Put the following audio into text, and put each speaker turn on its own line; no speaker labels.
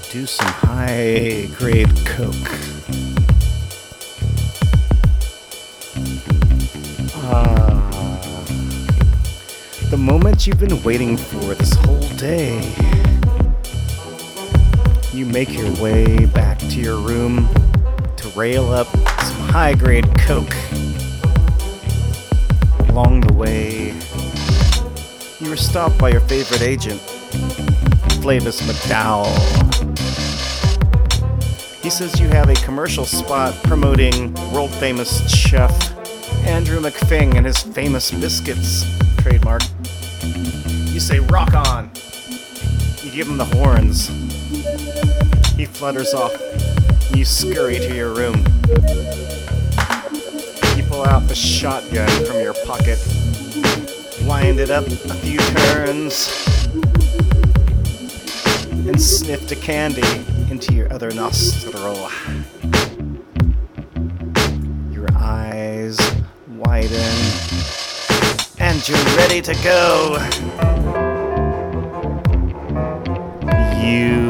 do some high-grade coke. The moment you've been waiting for this whole day. You make your way back to your room to rail up some high-grade coke. Along the way, you were stopped by your favorite agent, Flavis McDowell. He says you have a commercial spot promoting world-famous chef Andrew McFing and his famous biscuits trademark. You say, "Rock on!" You give him the horns. He flutters off. You scurry to your room. You pull out the shotgun from your pocket, wind it up a few turns, and sniff the candy into your other nostril. Your eyes widen, and you're ready to go. You